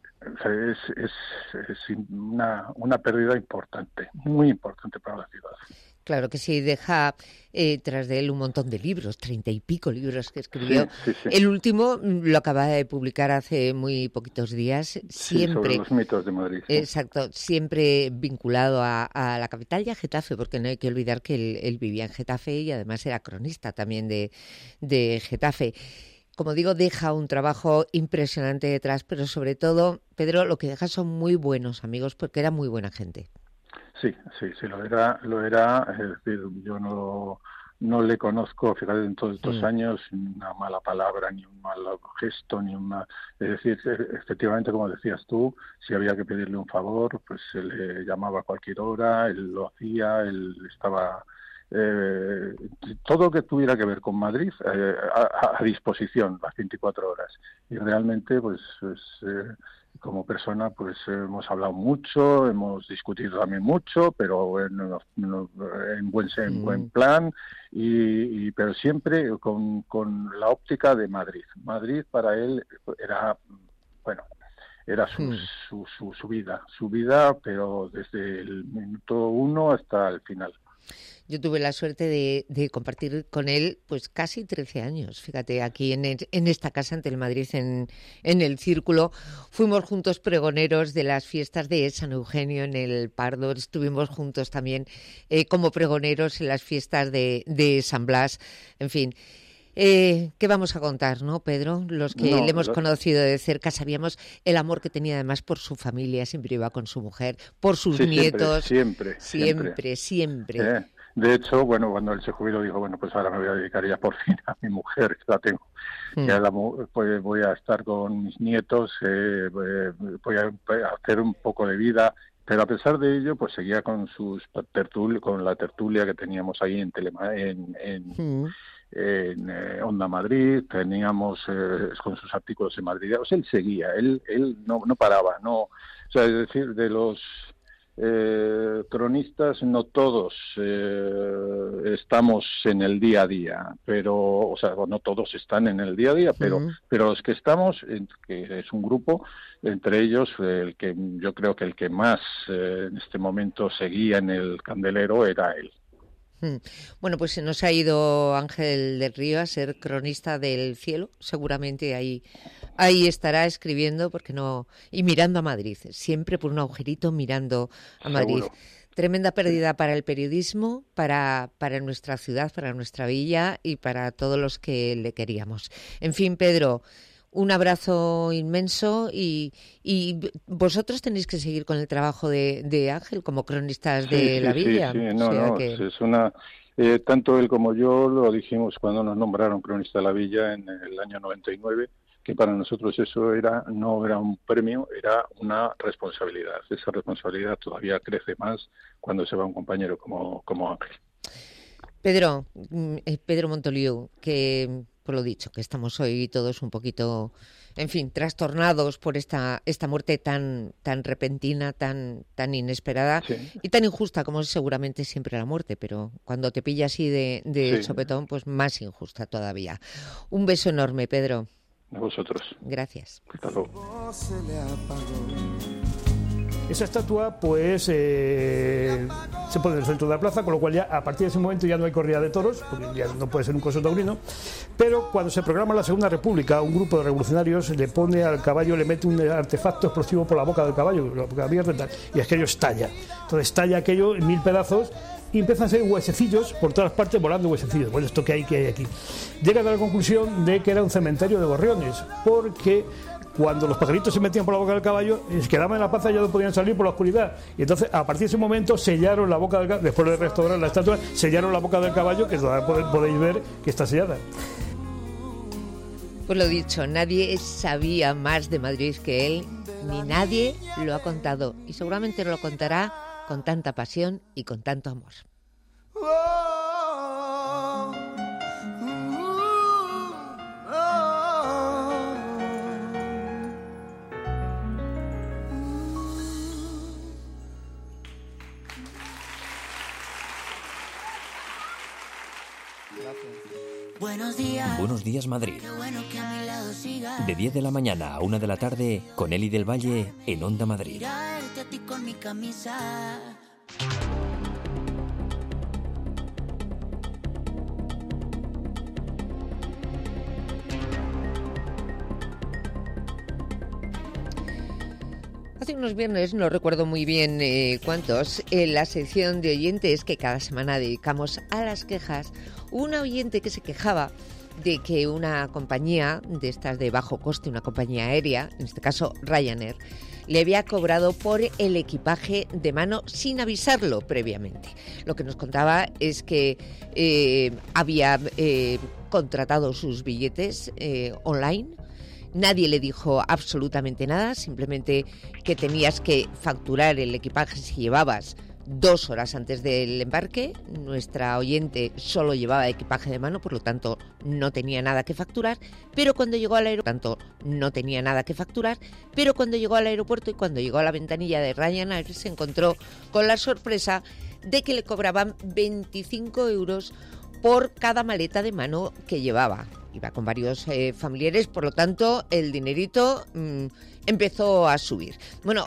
una pérdida importante, muy importante para la ciudad. Claro que sí, deja tras de él un montón de libros, 30 y pico libros que escribió. Sí. El último lo acaba de publicar hace muy poquitos días, siempre sobre los mitos de Madrid. Sí. Exacto, siempre vinculado a la capital y a Getafe, porque no hay que olvidar que él vivía en Getafe y además era cronista también de Getafe. Como digo, deja un trabajo impresionante detrás, pero sobre todo, Pedro, lo que deja son muy buenos amigos, porque era muy buena gente. Sí, lo era. Es decir, yo no le conozco, fíjate, en todos estos años, ni una mala palabra, ni un mal gesto, Es decir, efectivamente, como decías tú, si había que pedirle un favor, pues se le llamaba a cualquier hora, él lo hacía, él estaba... todo lo que tuviera que ver con Madrid a disposición las 24 horas. Y realmente, pues como persona, pues hemos hablado mucho, hemos discutido también mucho, pero en buen plan, pero siempre con la óptica de Madrid. Madrid para él era, bueno, era su vida, pero desde el minuto 1 hasta el final. Yo tuve la suerte de compartir con él pues casi 13 años, fíjate, aquí en esta casa en Telemadrid, en el Círculo. Fuimos juntos pregoneros de las fiestas de San Eugenio en el Pardo, estuvimos juntos también como pregoneros en las fiestas de San Blas, en fin. ¿Qué vamos a contar, no, Pedro? Los que le hemos conocido de cerca sabíamos el amor que tenía además por su familia, siempre iba con su mujer, por sus nietos. Siempre. De hecho, bueno, cuando él se jubiló dijo, bueno, pues ahora me voy a dedicar ya por fin a mi mujer, que la tengo. Ya pues voy a estar con mis nietos, voy a hacer un poco de vida, pero a pesar de ello, pues seguía con con la tertulia que teníamos ahí en Onda Madrid, teníamos con sus artículos en Madrid. O sea, él seguía, él no paraba, o sea, es decir, de los cronistas no todos estamos en el día a día, pero, o sea, no todos están en el día a día, pero los que estamos, que es un grupo, entre ellos el que yo creo que el que más en este momento seguía en el candelero era él. Bueno, pues se nos ha ido Ángel del Río a ser cronista del cielo. Seguramente ahí estará escribiendo, porque no, y mirando a Madrid, siempre por un agujerito mirando a Madrid. Seguro. Tremenda pérdida para el periodismo, para nuestra ciudad, para nuestra villa y para todos los que le queríamos. En fin, Pedro, un abrazo inmenso y vosotros tenéis que seguir con el trabajo de Ángel como cronistas de la villa. Es una... tanto él como yo lo dijimos cuando nos nombraron cronista de la villa en el año 99, que para nosotros eso no era un premio, era una responsabilidad. Esa responsabilidad todavía crece más cuando se va un compañero como Ángel. Pedro Montoliu, que por lo dicho, que estamos hoy todos un poquito, en fin, trastornados por esta muerte tan repentina, tan inesperada y tan injusta como es seguramente siempre la muerte, pero cuando te pilla así de sopetón, pues más injusta todavía. Un beso enorme, Pedro. A vosotros. Gracias. Hasta luego. Esa estatua, pues, se pone en el centro de la plaza, con lo cual ya a partir de ese momento ya no hay corrida de toros, porque ya no puede ser un coso taurino. Pero cuando se programa la Segunda República, un grupo de revolucionarios le pone al caballo, le mete un artefacto explosivo por la boca del caballo, la boca abierta y tal, y aquello estalla. Entonces estalla aquello en 1000 pedazos y empiezan a ser huesecillos por todas partes, volando huesecillos. Bueno, esto que hay aquí. Llegan a la conclusión de que era un cementerio de gorriones, porque cuando los pajaritos se metían por la boca del caballo, se quedaban en la plaza y ya no podían salir por la oscuridad. Y entonces, a partir de ese momento, sellaron la boca del caballo, después de restaurar la estatua, sellaron la boca del caballo, que todavía podéis ver que está sellada. Pues lo dicho, nadie sabía más de Madrid que él, ni nadie lo ha contado. Y seguramente lo contará con tanta pasión y con tanto amor. Buenos días, Madrid. De 10 de la mañana a 1 de la tarde, con Eli del Valle en Onda Madrid. Mirarte a ti con mi camisa. Hace unos viernes, no recuerdo muy bien cuántos, en la sección de oyentes que cada semana dedicamos a las quejas, hubo una oyente que se quejaba de que una compañía de estas de bajo coste, una compañía aérea, en este caso Ryanair, le había cobrado por el equipaje de mano sin avisarlo previamente. Lo que nos contaba es que había contratado sus billetes online. Nadie le dijo absolutamente nada, simplemente que tenías que facturar el equipaje si llevabas 2 horas antes del embarque. Nuestra oyente solo llevaba equipaje de mano, por lo tanto no tenía nada que facturar, pero cuando llegó al aeropuerto y cuando llegó a la ventanilla de Ryanair se encontró con la sorpresa de que le cobraban 25 euros por cada maleta de mano que llevaba. Iba con varios familiares, por lo tanto el dinerito empezó a subir. Bueno,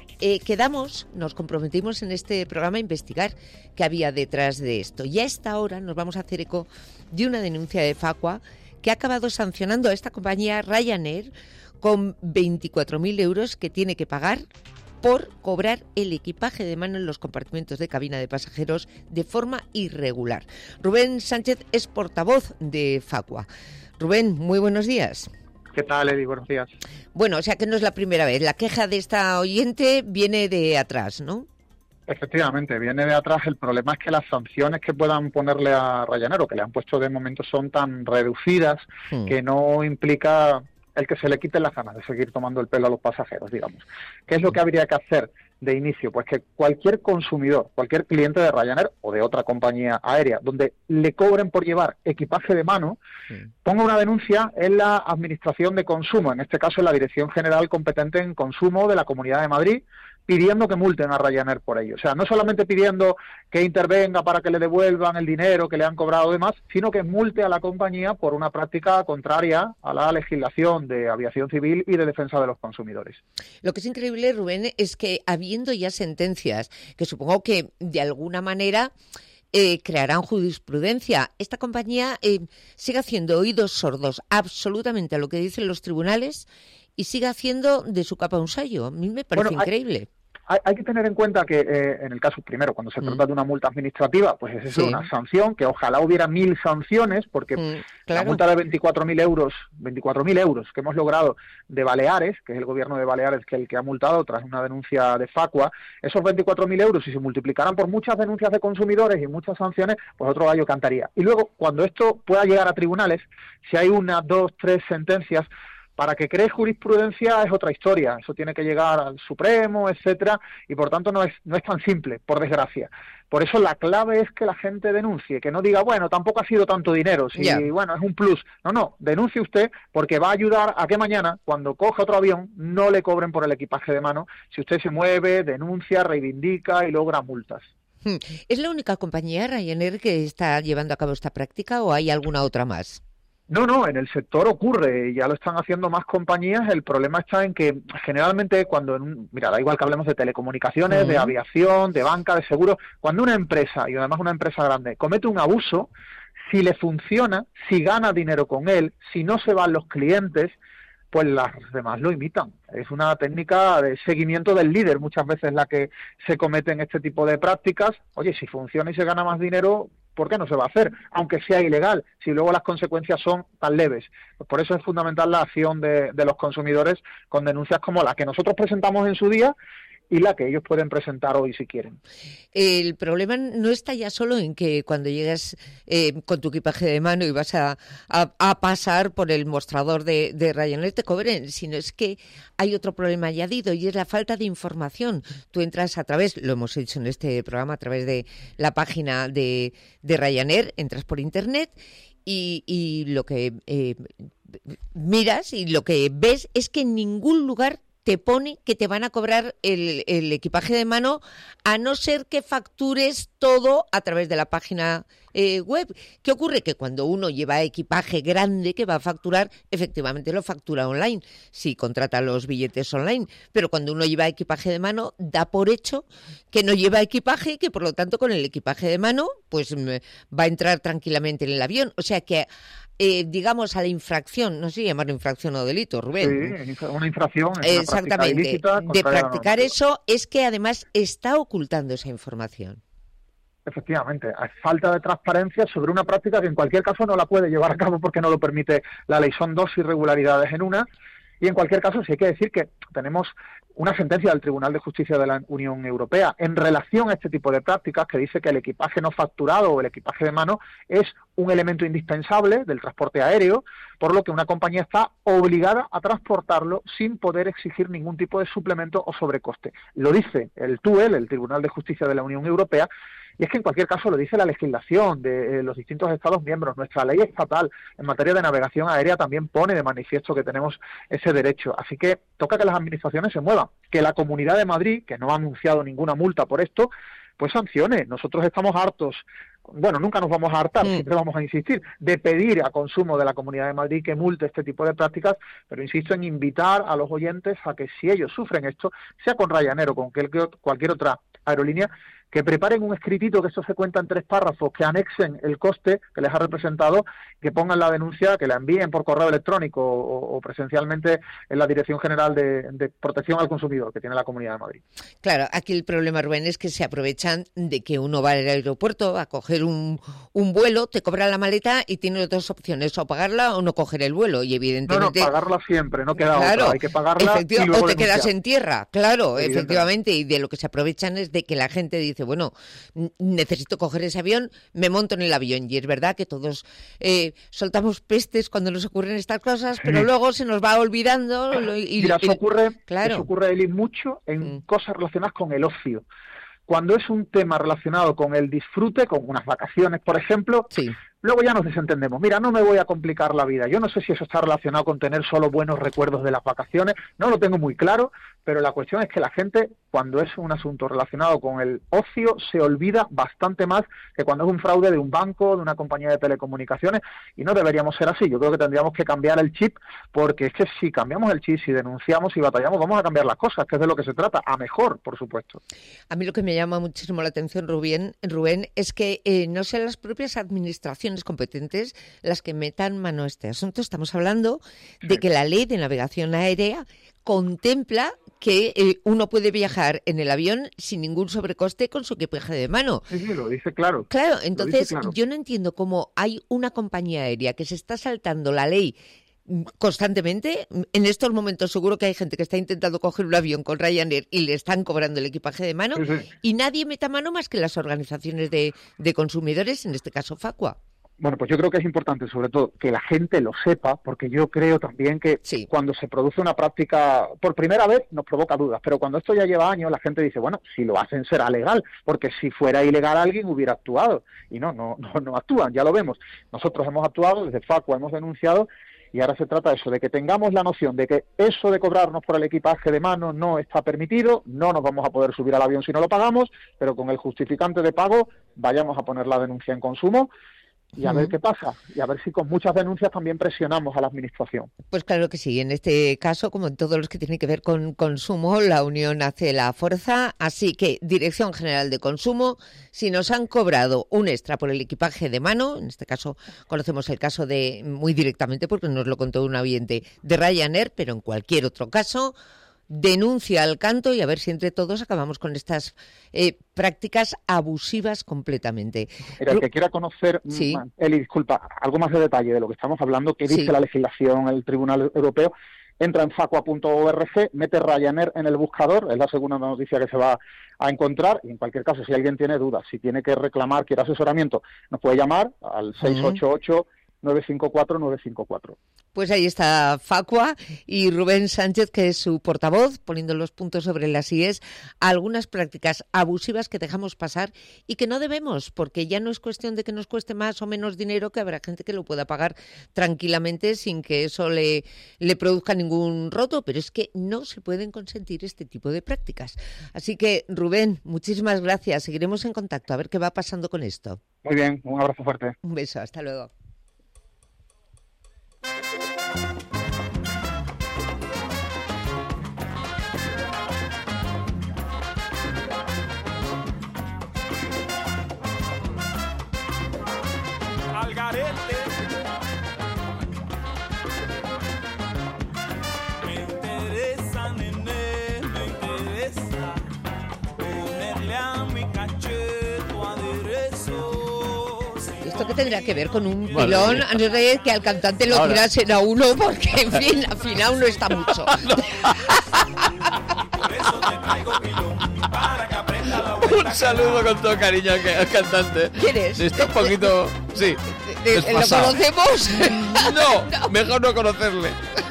nos comprometimos en este programa a investigar qué había detrás de esto. Y a esta hora nos vamos a hacer eco de una denuncia de Facua que ha acabado sancionando a esta compañía Ryanair con 24.000 euros que tiene que pagar por cobrar el equipaje de mano en los compartimentos de cabina de pasajeros de forma irregular. Rubén Sánchez es portavoz de Facua. Rubén, muy buenos días. ¿Qué tal, Edi? Buenos días. Bueno, o sea que no es la primera vez. La queja de esta oyente viene de atrás, ¿no? Efectivamente, viene de atrás. El problema es que las sanciones que puedan ponerle a Ryanair, o que le han puesto de momento, son tan reducidas que no implica el que se le quiten las ganas de seguir tomando el pelo a los pasajeros, digamos. ¿Qué es lo que habría que hacer de inicio? Pues que cualquier consumidor, cualquier cliente de Ryanair o de otra compañía aérea, donde le cobren por llevar equipaje de mano, ponga una denuncia en la Administración de Consumo, en este caso en la Dirección General competente en Consumo de la Comunidad de Madrid, pidiendo que multen a Ryanair por ello. O sea, no solamente pidiendo que intervenga para que le devuelvan el dinero que le han cobrado y demás, sino que multe a la compañía por una práctica contraria a la legislación de aviación civil y de defensa de los consumidores. Lo que es increíble, Rubén, es que habiendo ya sentencias que supongo que de alguna manera crearán jurisprudencia, esta compañía sigue haciendo oídos sordos absolutamente a lo que dicen los tribunales y sigue haciendo de su capa un sayo. A mí me parece increíble. Hay que tener en cuenta que en el caso, primero, cuando se trata de una multa administrativa, pues es una sanción, que ojalá hubiera 1000 sanciones, porque la multa de 24.000 euros que hemos logrado de Baleares, que es el gobierno de Baleares el que ha multado tras una denuncia de Facua, esos 24.000 euros, si se multiplicaran por muchas denuncias de consumidores y muchas sanciones, pues otro gallo cantaría. Y luego, cuando esto pueda llegar a tribunales, si hay 1, 2, 3 sentencias, para que cree jurisprudencia es otra historia. Eso tiene que llegar al Supremo, etcétera, y por tanto no es tan simple, por desgracia. Por eso la clave es que la gente denuncie, que no diga, bueno, tampoco ha sido tanto dinero, bueno, es un plus. No, denuncie usted, porque va a ayudar a que mañana, cuando coja otro avión, no le cobren por el equipaje de mano, si usted se mueve, denuncia, reivindica y logra multas. ¿Es la única compañía Ryanair que está llevando a cabo esta práctica o hay alguna otra más? No, en el sector ocurre, y ya lo están haciendo más compañías. El problema está en que generalmente mira, da igual que hablemos de telecomunicaciones, de aviación, de banca, de seguros, cuando una empresa, y además una empresa grande, comete un abuso, si le funciona, si gana dinero con él, si no se van los clientes, pues las demás lo imitan. Es una técnica de seguimiento del líder, muchas veces la que se comete en este tipo de prácticas. Oye, si funciona y se gana más dinero, ¿por qué no se va a hacer? Aunque sea ilegal, si luego las consecuencias son tan leves. Pues por eso es fundamental la acción de los consumidores con denuncias como la que nosotros presentamos en su día y la que ellos pueden presentar hoy si quieren. El problema no está ya solo en que cuando llegas con tu equipaje de mano y vas a pasar por el mostrador de Ryanair te cobren, sino es que hay otro problema añadido y es la falta de información. Tú entras a través, lo hemos hecho en este programa, a través de la página de Ryanair, entras por internet y lo que miras y lo que ves es que en ningún lugar te pone que te van a cobrar el equipaje de mano, a no ser que factures todo a través de la página web. ¿Qué ocurre? Que cuando uno lleva equipaje grande que va a facturar, efectivamente lo factura online, si contrata los billetes online, pero cuando uno lleva equipaje de mano, da por hecho que no lleva equipaje y que por lo tanto con el equipaje de mano pues va a entrar tranquilamente en el avión. O sea que digamos, a la infracción, no sé si llamarlo infracción o delito, Rubén. Sí, una infracción. Exactamente, de practicar eso es que además está ocultando esa información. Efectivamente, hay falta de transparencia sobre una práctica que en cualquier caso no la puede llevar a cabo porque no lo permite la ley. Son dos irregularidades en una. Y en cualquier caso sí hay que decir que tenemos una sentencia del Tribunal de Justicia de la Unión Europea en relación a este tipo de prácticas que dice que el equipaje no facturado o el equipaje de mano es un elemento indispensable del transporte aéreo, por lo que una compañía está obligada a transportarlo sin poder exigir ningún tipo de suplemento o sobrecoste. Lo dice el TUEL, el Tribunal de Justicia de la Unión Europea, y es que en cualquier caso lo dice la legislación de los distintos Estados miembros. Nuestra ley estatal en materia de navegación aérea también pone de manifiesto que tenemos ese derecho. Así que toca que las administraciones se muevan, que la Comunidad de Madrid, que no ha anunciado ninguna multa por esto, pues sancione. Nosotros estamos hartos, bueno, nunca nos vamos a hartar, siempre vamos a insistir, de pedir a Consumo de la Comunidad de Madrid que multe este tipo de prácticas, pero insisto en invitar a los oyentes a que si ellos sufren esto, sea con Ryanair o con cualquier otra aerolínea, que preparen un escritito, que esto se cuenta en 3 párrafos, que anexen el coste que les ha representado, que pongan la denuncia, que la envíen por correo electrónico o presencialmente en la Dirección General de Protección al Consumidor que tiene la Comunidad de Madrid. Claro, aquí el problema, Rubén, es que se aprovechan de que uno va al aeropuerto a coger un vuelo, te cobran la maleta y tiene 2 opciones, o pagarla o no coger el vuelo, y evidentemente... No, pagarla siempre, no queda otra, hay que pagarla y luego o te quedas denunciar. en tierra, claro, efectivamente, y de lo que se aprovechan es de que la gente dice, bueno, necesito coger ese avión, me monto en el avión, y es verdad que todos soltamos pestes cuando nos ocurren estas cosas, pero luego se nos va olvidando. Mira, eso ocurre, Eli, mucho en cosas relacionadas con el ocio. Cuando es un tema relacionado con el disfrute, con unas vacaciones, por ejemplo, luego ya nos desentendemos. Mira, no me voy a complicar la vida. Yo no sé si eso está relacionado con tener solo buenos recuerdos de las vacaciones, no lo tengo muy claro, pero la cuestión es que la gente, cuando es un asunto relacionado con el ocio, se olvida bastante más que cuando es un fraude de un banco, de una compañía de telecomunicaciones, y no deberíamos ser así. Yo creo que tendríamos que cambiar el chip, porque es que si cambiamos el chip, si denunciamos y batallamos, vamos a cambiar las cosas, que es de lo que se trata, a mejor, por supuesto. A mí lo que me llama muchísimo la atención, Rubén, es que no sean las propias administraciones competentes las que metan mano a este asunto. Estamos hablando de que la ley de navegación aérea contempla que uno puede viajar en el avión sin ningún sobrecoste con su equipaje de mano. Sí, lo dice claro. Claro, entonces yo no entiendo cómo hay una compañía aérea que se está saltando la ley constantemente. En estos momentos seguro que hay gente que está intentando coger un avión con Ryanair y le están cobrando el equipaje de mano, y nadie meta mano más que las organizaciones de consumidores, en este caso Facua. Bueno, pues yo creo que es importante, sobre todo, que la gente lo sepa, porque yo creo también que cuando se produce una práctica por primera vez nos provoca dudas, pero cuando esto ya lleva años, la gente dice, bueno, si lo hacen será legal, porque si fuera ilegal alguien hubiera actuado, y no actúan, ya lo vemos. Nosotros hemos actuado, desde Facua hemos denunciado, y ahora se trata de eso, de que tengamos la noción de que eso de cobrarnos por el equipaje de mano no está permitido, no nos vamos a poder subir al avión si no lo pagamos, pero con el justificante de pago vayamos a poner la denuncia en Consumo, y a ver qué pasa, y a ver si con muchas denuncias también presionamos a la Administración. Pues claro que sí, en este caso, como en todos los que tienen que ver con consumo, la unión hace la fuerza, así que Dirección General de Consumo, si nos han cobrado un extra por el equipaje de mano, en este caso conocemos el caso de, muy directamente porque nos lo contó un oyente, de Ryanair, pero en cualquier otro caso, denuncia al canto y a ver si entre todos acabamos con estas prácticas abusivas completamente. Mira, el que quiera conocer, sí. Eli, disculpa, algo más de detalle de lo que estamos hablando, que dice la legislación, el Tribunal Europeo, entra en facua.org, mete Ryanair en el buscador, es la segunda noticia que se va a encontrar, y en cualquier caso, si alguien tiene dudas, si tiene que reclamar, quiere asesoramiento, nos puede llamar al 688-954-954. Pues ahí está Facua y Rubén Sánchez, que es su portavoz, poniendo los puntos sobre las IES, algunas prácticas abusivas que dejamos pasar y que no debemos, porque ya no es cuestión de que nos cueste más o menos dinero, que habrá gente que lo pueda pagar tranquilamente sin que eso le produzca ningún roto, pero es que no se pueden consentir este tipo de prácticas. Así que, Rubén, muchísimas gracias. Seguiremos en contacto a ver qué va pasando con esto. Muy bien, un abrazo fuerte. Un beso, hasta luego. Me interesa, nené, me interesa ponerle a mi cacheto aderezo. ¿Esto qué tendrá que ver con un pilón? A no ser que al cantante lo tirasen a uno, porque, en fin, afinado no está mucho. Un saludo con todo cariño al cantante. ¿Quién es? Está un poquito... Sí. ¿Lo conocemos? No, mejor no conocerle.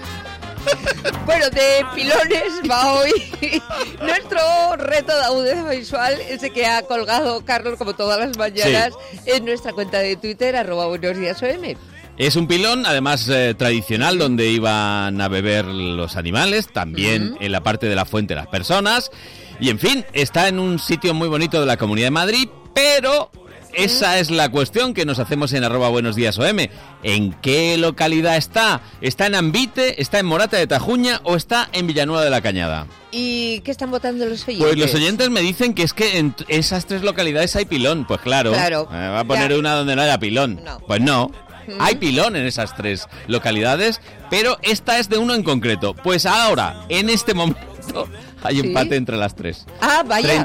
Bueno, de pilones va hoy nuestro reto de audiovisual, ese que ha colgado Carlos como todas las mañanas en nuestra cuenta de Twitter, @buenosdíasom. Es un pilón, además tradicional, donde iban a beber los animales, también en la parte de la fuente las personas. Y en fin, está en un sitio muy bonito de la Comunidad de Madrid, pero esa es la cuestión que nos hacemos en @buenosdíasom. ¿En qué localidad está? ¿Está en Ambite, está en Morata de Tajuña o está en Villanueva de la Cañada? ¿Y qué están votando los oyentes? Pues los oyentes me dicen que es que en esas tres localidades hay pilón. Pues claro. Va a poner una donde no haya pilón. Pues no. Hay pilón en esas tres localidades, pero esta es de uno en concreto. Pues ahora, en este momento, hay empate entre las tres. Ah, vaya.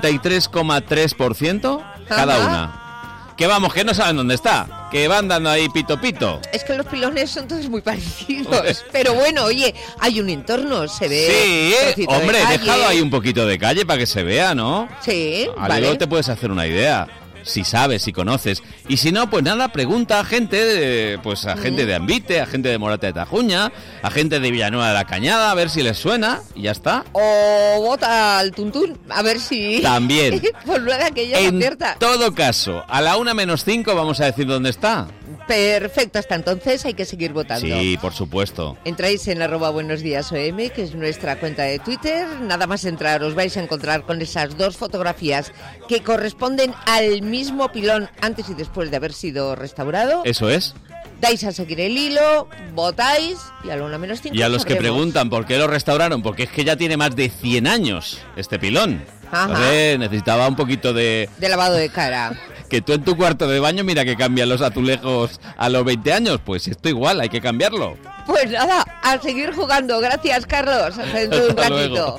33,3% cada una. Que vamos, que no saben dónde está, que van dando ahí pito pito. Es que los pilones son todos muy parecidos. Pero bueno, oye, hay un entorno, se ve. Sí, hombre, dejado ahí un poquito de calle para que se vea, ¿no? Sí, luego te puedes hacer una idea. Si sabes, si conoces. Y si no, pues nada, pregunta a gente, a gente de Ambite, a gente de Morata de Tajuña, a gente de Villanueva de la Cañada, a ver si les suena y ya está. O vota al tuntún, a ver si... También. Pues luego aquello se acierta. En todo caso, a la 1:05 vamos a decir dónde está. Perfecto, hasta entonces hay que seguir votando. Sí, por supuesto. Entráis en @buenosdíasom, que es nuestra cuenta de Twitter. Nada más entrar, os vais a encontrar con esas dos fotografías que corresponden al mismo pilón antes y después de haber sido restaurado. Eso es. Dais a seguir el hilo, votáis y a la 1:05 Y a los que preguntan por qué lo restauraron, porque es que ya tiene más de 100 años este pilón. Necesitaba un poquito de lavado de cara. Que tú en tu cuarto de baño, mira que cambian los azulejos a los 20 años. Pues esto igual, hay que cambiarlo. Pues nada, a seguir jugando. Gracias, Carlos. Hasta dentro de un ratito. Luego.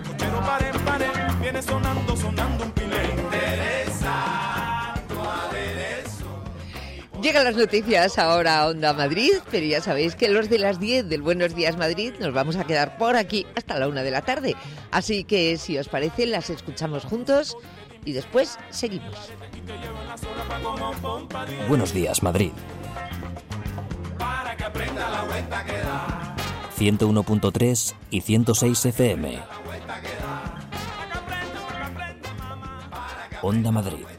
Viene sonando un pilón. Llegan las noticias ahora a Onda Madrid, pero ya sabéis que los de las 10 del Buenos Días Madrid nos vamos a quedar por aquí hasta la 1 de la tarde. Así que, si os parece, las escuchamos juntos y después seguimos. Buenos Días Madrid. 101.3 y 106 FM. Onda Madrid.